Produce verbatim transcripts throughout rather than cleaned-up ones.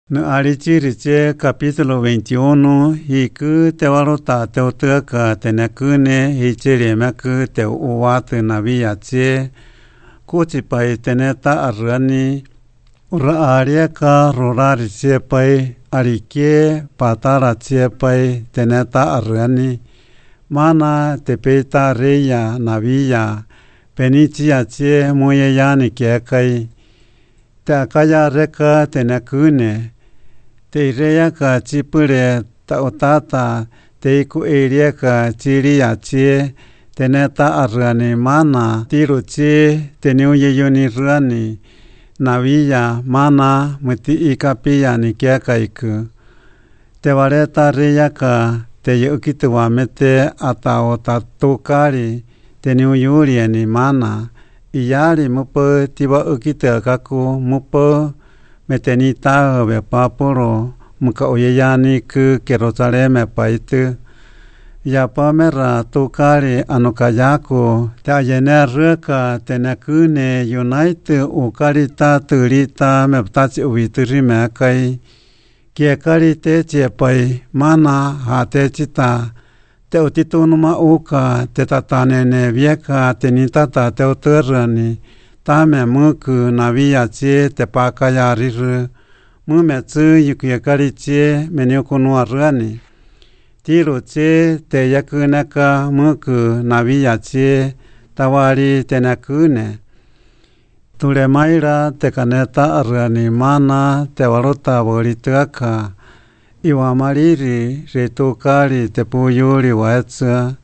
No Arichiriche capítulo veintiuno hiku te warota te utaka te nakune hichiri maku te uwatu nabia che kuchi pai teneta arani ura aria ka rorari che pai arike patara che pai teneta arani mana te peta reya nabia penichia che moye yani ke kai te akaya reka te nakune te irea ka chipure ta otata te iku irea ka chiria chie te neta arani mana tiru chie te niuye yuni rani navia mana muti ikapia ni kia kaiku te vareta rea ka te yukitu wamete ata o tatukari te niuyuri ni mana iyari mupo tiba ukite akaku mupo metenita ve paporo muka oyeyani ku Jerusalem paitu ya pamera tukari anukayaku te ayene reka tenakune unite ukarita turita meptachi uituri mekai kiekari te chepai mana hate chita te utitunuma uka te tatanene vieka tenitata te uturani tame muku navia che te pakaya riru mume tsu yukiekari che meniokunu arani tiru che te yakunaka muku navia che tawari tenakune ture maira te kaneta arani mana te warota borituaka iwa mariri retukari te puyuri waetsa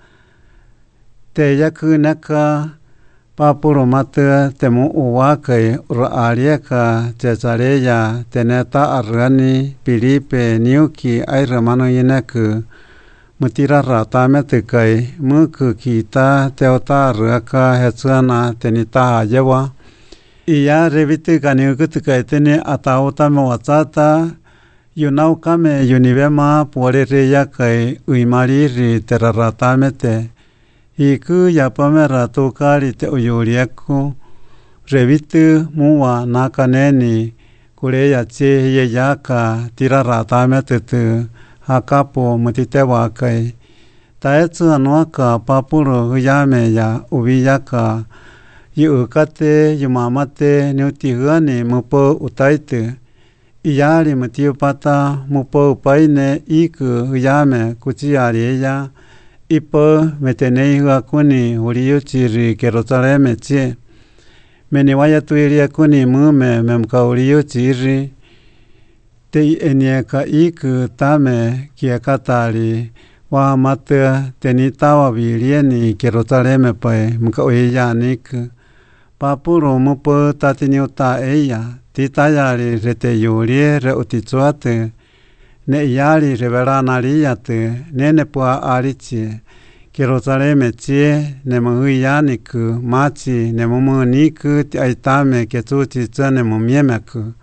te yakunaka papuro mate te mu uwakai ura arieka te zareya te neta arani Filipe niuki ai ramano yineku mutira rata metukai muku kita te ota araka hetsuana te nita hayewa iya revitu kaniukutukai tene atauta mewachata yunau kame yunivema puare reya kai uimariri te rarata mete hiku yapamera tukari te uyuriaku revitu muwa nakaneni kureya che yeyaka tirarata metutu hakapo mutite wakai taetsu anuaka papuro huyame ya ubiyaka yuukate yumamate niutihani mupo utaitu iyari mutiupata mupo upaine iku huyame kuchiariya ipo metenei huakuni uriuchiri Jerusalem che meniwaya tuiria kuni mume memka uriuchiri te enieka iku tame kiekatari wa mate tenitawa vilieni Jerusalem pai muka uiyaniku papuro mupo tatiniuta eya titayari rete yurie re utitsuate ne iyari reveranariate nene pua arichi Jerusalem che ne muhuyaniku machi ne mumuniku ti aitame ketuchi tsane mumiemeku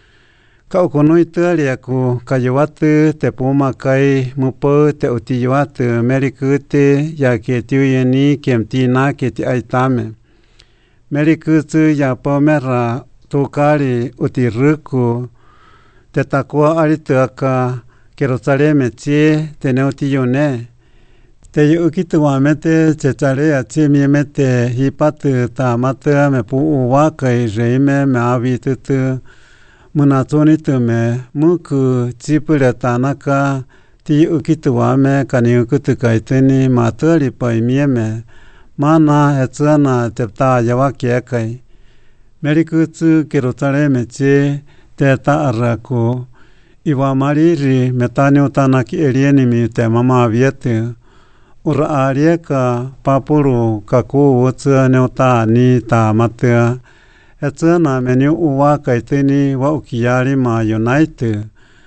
kaukunuitariaku kayuatu te puma kai mupo te utiyuatu merikute ya ketuyeni kemtina keti aitame merikutu ya pomera tukari utiruku te takua arituaka Jerusalem che te neutiyune te yukitu wamete checharea che miemete hipatu ta mata me pu uwakai reime me avitutu munatsunitu me muku chipure tanaka ti yukitu wame kaniukutu kaitini maturi pai mieme mana hetsuana tepta yawakiakai merikutu Jerusalem che te taaraku iwa mariri metani utanaki elieni mi te mama vietu ura arieka papuru kaku utsa neutani ta matea etsana meni uwa kaitini wa ukiyari ma united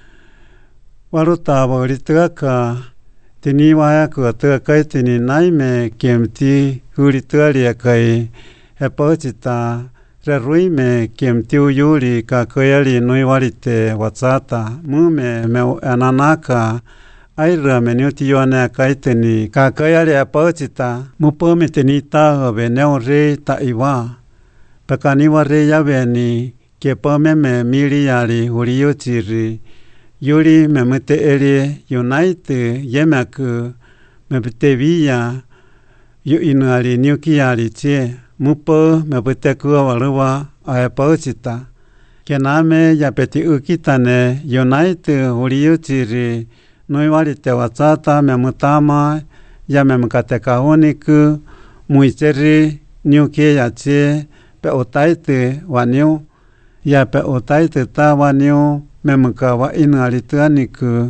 waruta borituaka tini waya kuatua kaitini naime kemti hurituaria kai hepochita reruime kemtiu yuri kakoyari nuiwarite watsata mume me ananaka aira meniuti yone kaiteni kakoyari apochita mupometeni ta veneo re ta iwa pakaniwa re yaveni ke pome me miliari uriyo chiri yuri me mute eri united yemaku me pute via yu inuari nyukiari che mupo me pute kuwa waluwa aepauchita ke name ya peti ukitane united uriyo chiri noi wali te wachata me mutama ya me mkate kahoniku muicheri nyukie ya che pe otaite wanyo ya pe otaite ta wanyo me mkawa inuari tuaniku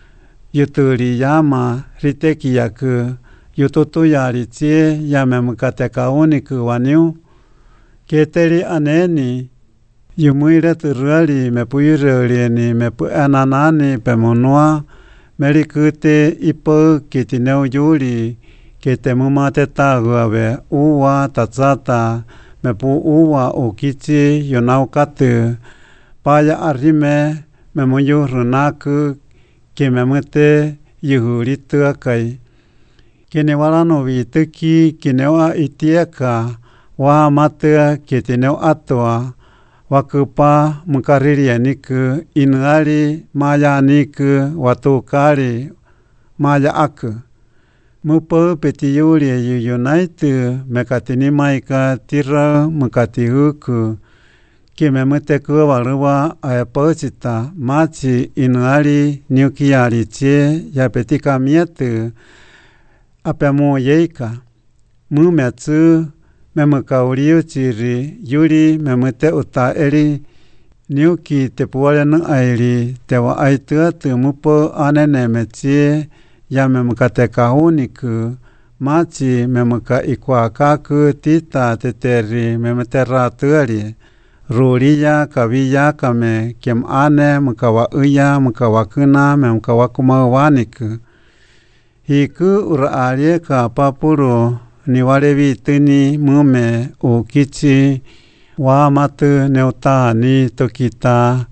yuturi yama riteki yaku yututu yari che ya me mkate kahoniku wanyo keteri aneni yumuire turuali me puirelieni me pu ananani pe monua merikute ipo kitineu yuri kete mumate taguave uwa tatsata me pu uwa ukichi yonaukatu paya arime me muyu runaku ke me mute yuhuritu akai kene warano vituki kinewa itieka wa matea ketineu atua wakupa mukariria niku inuari maya niku watukari maya aku mupo petiyuri yu united mekatini maika tira mukatihuku kime muteku waluwa aepochita machi inuari nyukiari che ya petika mietu apemu yeika mumetsu memukaurio chiri yuri memute uta eri nyuki tepuale nu airi tewa aitua mupo anene mechie ya memukate kahuniku machi memuka ikuakaku tita teteri memutera tuari ruria kaviya kame kem ane mukawa uya mukawakuna memukawakuma hiku uraarie ka papuro niwale vitini mume ukichi wa matu neutani tokita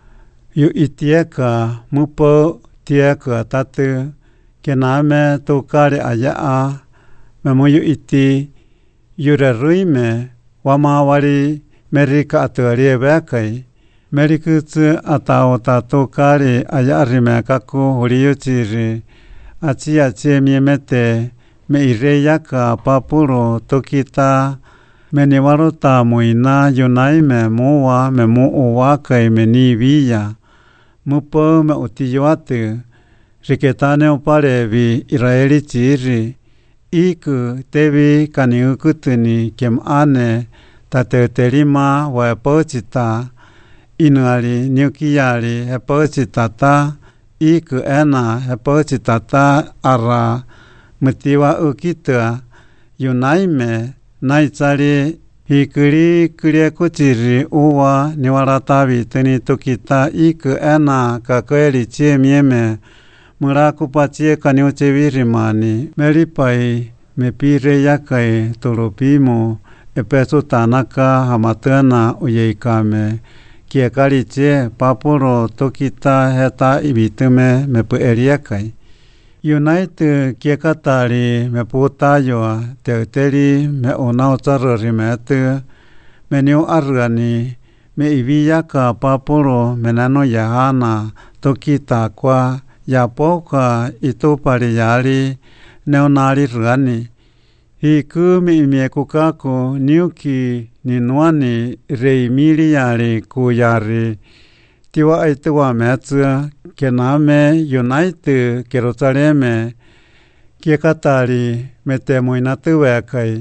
yu itieka mupo tieka tatu kename tukare ayaa memuyu iti yure ruime wama wali merika atuarie bekai merikutsu ataota tukare ayaa rime kaku huriyo chiri achi achi miemete me ireyaka papuro tokita me niwaruta muina yunai me muwa me mu uwaka me ni via mupo me utiyoatu riketane oparevi Israeli chiri iku tevi kaniukutuni kem ane tateterima wa epochita inuari nyukiari epochita ta iku ena epochita ta ara mutiwa ukita yunaime naitsari hikuri kurie kuchiri uwa niwaratavi tuni tukita iku ena kakweli chie mieme murakupa chie kaniuche virimani meripai mepire yakai tulupimo epesu tanaka hamatana uyeikame kiekari chie papuro tukita heta ibitume mepu eriakai United kiekatari me putayoa teuteri me unaotsarori metu me niu argani me iviyaka papuro menano yahana tokita kwa yapoka itupari yari neonari rgani hiku me imiekukaku niuki ninuani reimiri yari kuyari tiwa aituwa metsu kename United Jerusaleme kiekatari metemuinatu wekai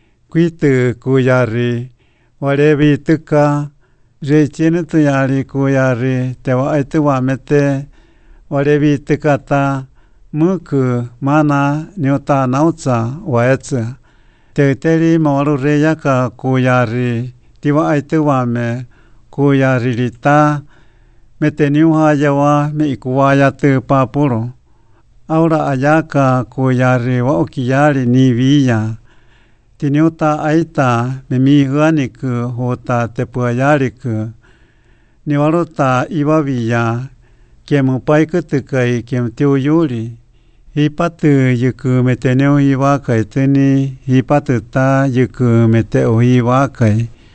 kuitu kuyari warevi tuka reichinutu yari kuyari tewa aituwa mete warevi tukata muku mana niuta nautsa waetsu teuteri mawaru reyaka kuyari tiwa aituwa me kuyari rita meteniu hayawa me ikuwaya tu papuro aura ayaka kuyari wa okiyari ni via tiniuta aita me mihuaniku hota tepuayariku niwaruta iwavia kemupaikutukai kemtiuyuri hipatu yuku meteneu iwakai tuni hipatu ta yuku meteu iwakai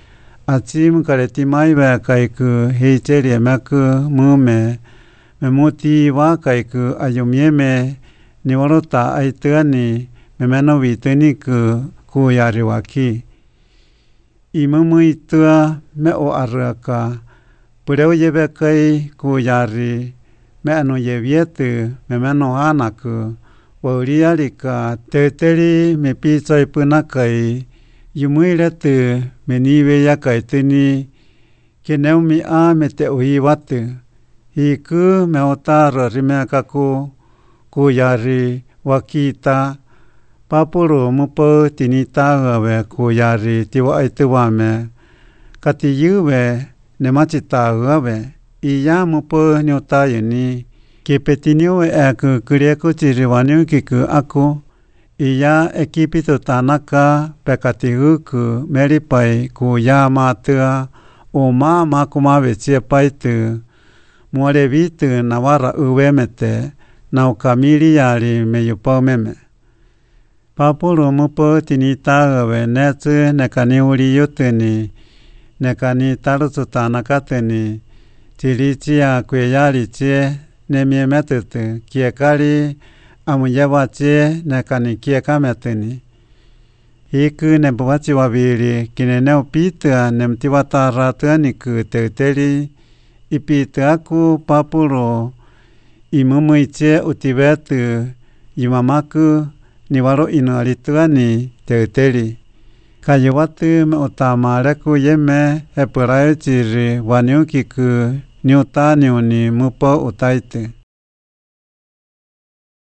achim kareti mai ba kai ku he cheri ma ku mu me me moti wa kai ku ayumye me ni warota ai tani me meno viteni ku ku yari wa ki imamu itua me o araka pureu yebe kai ku yari me ano yeviete me meno anaku wauriarika teteri me pizza ipuna kai yumuirete me nive ya kai teni keneumi a me te uhiwate hiku me otara rime kaku ku yari wakita papuro mupo tinita gawe ku yari tiwa aituwame kati yuwe ne machita gawe iya mupo nyota yeni kipetinio eku kurieku chiriwanio kiku aku iya ekipito tanaka pekatiguku meripai ku ya matua o ma makuma vechie paitu muare vitu nawara uwemete na ukamiri yari meyupa meme papuro mupo tinita gawe netsu nekani uri yuteni nekani tarutu tanaka teni chirichia kweyari chie nemie metete kiekari amuyewa chie nekani kieka meteni hiku nebuwachi wabiri kineneo pita nemtiwata ratuani ku teuteri ipita aku papuro imumu ichie utibetu imamaku niwaro ino alituani teuteri kayuwatu me utamareku yeme epurayo chiri waniukiku niutaniuni mupo utaitu